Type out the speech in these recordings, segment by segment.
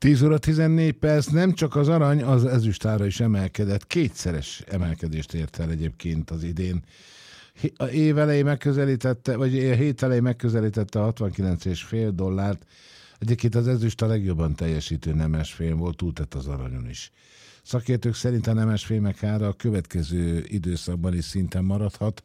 10 óra 14 perc, nem csak az arany, az ezüstára is emelkedett. Kétszeres emelkedést ért el egyébként az idén. A év elején megközelítette, vagy a hét elején megközelítette a $69,5. Egyébként az ezüst a legjobban teljesítő nemesfém volt, túltett az aranyon is. Szakértők szerint a nemesfémek ára a következő időszakban is szinten maradhat,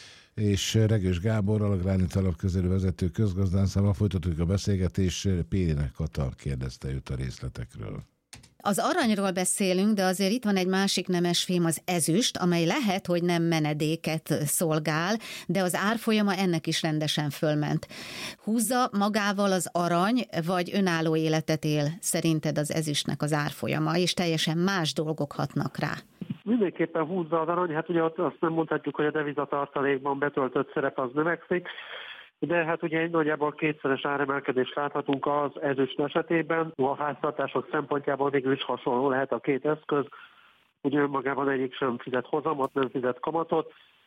és Regős Gáborral, a Gránit Alap közeli vezető közgazdánszával folytatjuk a beszélgetést. Périnek Kata kérdezte őt a részletekről. Az aranyról beszélünk, de azért itt van egy másik nemesfém, az ezüst, amely lehet, hogy nem menedéket szolgál, de az árfolyama ennek is rendesen fölment. Húzza magával az arany, vagy önálló életet él szerinted az ezüstnek az árfolyama, és teljesen más dolgok hatnak rá? Mindenképpen húzza az arany, hát ugye azt nem mondhatjuk, hogy a devizatartalékban betöltött szerep az növekszik, de hát ugye nagyjából kétszeres áremelkedést láthatunk az ezüst esetében. A háztartások szempontjából végül is hasonló lehet a két eszköz. Ugye önmagában egyik sem fizet hozamot, nem fizet kamatot,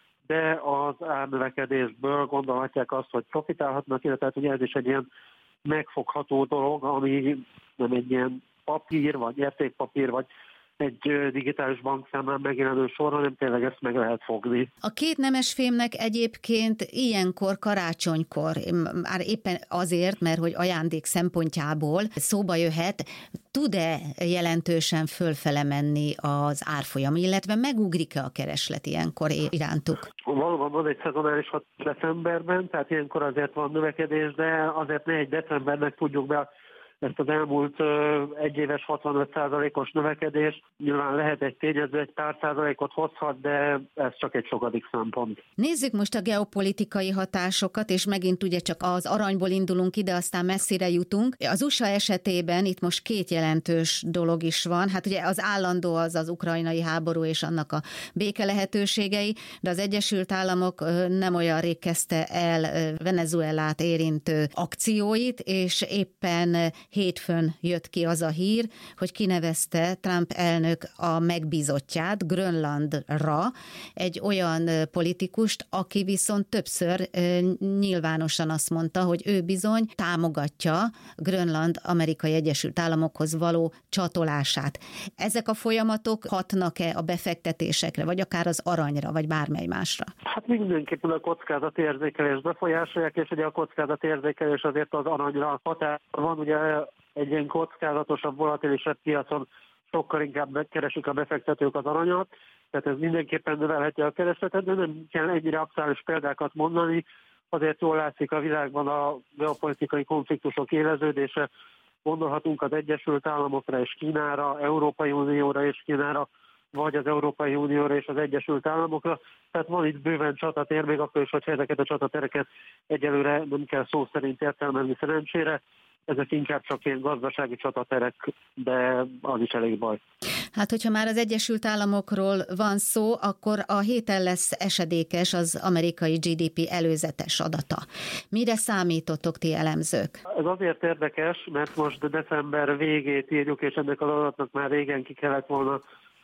de az árnövekedésből gondolhatják azt, hogy profitálhatnak, illetve ugye ez is egy ilyen megfogható dolog, ami nem egy ilyen papír, vagy értékpapír, vagy egy digitális bankszámlán megjelenő sorra, nem tényleg ezt meg lehet fogni. A két nemesfémnek egyébként ilyenkor, karácsonykor, már éppen azért, mert hogy ajándék szempontjából szóba jöhet, tud-e jelentősen fölfele menni az árfolyam, illetve megugrik-e a kereslet ilyenkor irántuk? Valóban van egy szezonális hat decemberben, tehát ilyenkor azért van növekedés, de azért ne egy decembernek tudjuk be ezt az elmúlt egyéves 65%-os növekedés. Nyilván lehet egy tényező, egy pár százalékot hozhat, de ez csak egy sokadik szempont. Nézzük most a geopolitikai hatásokat, és megint ugye csak az aranyból indulunk ide, aztán messzire jutunk. Az USA esetében itt most két jelentős dolog is van. Hát ugye az állandó az ukrajnai háború és annak a béke lehetőségei, de az Egyesült Államok nem olyan rég kezdte el Venezuelát érintő akcióit, és éppen hétfőn jött ki az a hír, hogy kinevezte Trump elnök a megbízottját Grönlandra, egy olyan politikust, aki viszont többször nyilvánosan azt mondta, hogy ő bizony támogatja Grönland Amerikai Egyesült Államokhoz való csatolását. Ezek a folyamatok hatnak-e a befektetésekre, vagy akár az aranyra, vagy bármely másra? Hát mindenképpen a kockázatérzékelés befolyásolják, és ugye a kockázatérzékelés azért az aranyra hatás van, ugye egy ilyen kockázatosabb, volatilisebb piacon sokkal inkább megkeresik a befektetők az aranyat, tehát ez mindenképpen növelheti a keresletet, de nem kell ennyire aktuális példákat mondani, azért jól látszik a világban a geopolitikai konfliktusok éleződése, gondolhatunk az Egyesült Államokra és Kínára, Európai Unióra és Kínára, vagy az Európai Unióra és az Egyesült Államokra. Tehát van itt bőven csatatér, még akkor is, hogyha ezeket a csatatereket egyelőre nem kell szó szerint értelmezni szerencsére. Ezek inkább csak ilyen gazdasági csataterek, de az is elég baj. Hát, hogyha már az Egyesült Államokról van szó, akkor a héten lesz esedékes az amerikai GDP előzetes adata. Mire számítotok ti elemzők? Ez azért érdekes, mert most december végét írjuk, és ennek az adatnak már régen ki kellett volna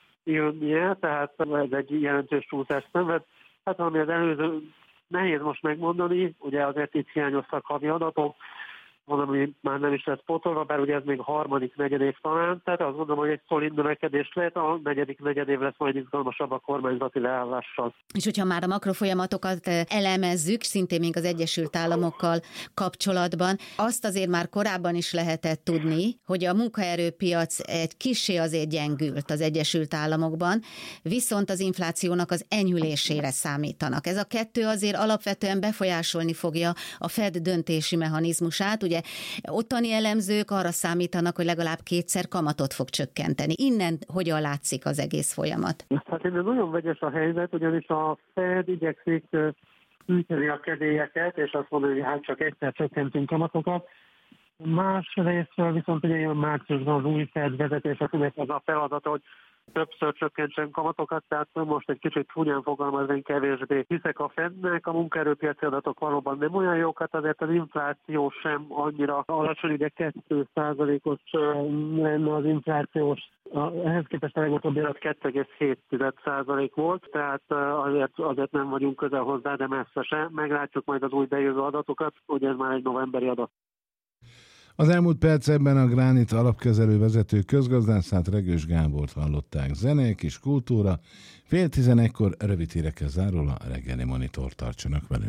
jönnie, tehát ez egy jelentős csúszást szenved. Hát ami az előző, nehéz most megmondani, ugye azért itt hiányoztak havi adatok, van, ami már nem is lesz pótolva, bár ugye ez még a harmadik negyedév talán, tehát azt gondolom, hogy egy szolid növekedés lehet, a negyedik negyedév lesz majd izgalmasabb a kormányzati leállással. És hogyha már a makrofolyamatokat elemezzük, szintén még az Egyesült Államokkal kapcsolatban, azt azért már korábban is lehetett tudni, hogy a munkaerőpiac egy kissé azért gyengült az Egyesült Államokban, viszont az inflációnak az enyhülésére számítanak. Ez a kettő azért alapvetően befolyásolni fogja a Fed döntési mechanizmusát. Ugye ottani elemzők arra számítanak, hogy legalább kétszer kamatot fog csökkenteni. Innen hogyan látszik az egész folyamat? Hát innen nagyon vegyes a helyzet, ugyanis a Fed igyekszik hűteni a kedélyeket, és azt mondani, hogy hát csak egyszer csökkentünk kamatokat. Más részről viszont ugye jön márciusban az új Fed vezetés, akinek az a feladata, hogy többször csökkentsen kamatokat, tehát most egy kicsit csúnyán fogalmazva, kevésbé hiszek a Fednek, a munkaerőpiaci adatok valóban nem olyan jókat, azért az infláció sem annyira alacsony, ugye 2%-os lenne az inflációs, ehhez képest a legutóbbi adat 2,7% volt, tehát azért nem vagyunk közel hozzá, de messze se. Meglátjuk majd az új bejövő adatokat, ugye ez már egy novemberi adat. Az elmúlt percekben a Gránit alapkezelő vezető közgazdászát, Regős Gábort hallották. Zene, kis kultúra. 10:30-kor rövid hírekkel zárul a reggeli monitor. Tartsanak velünk.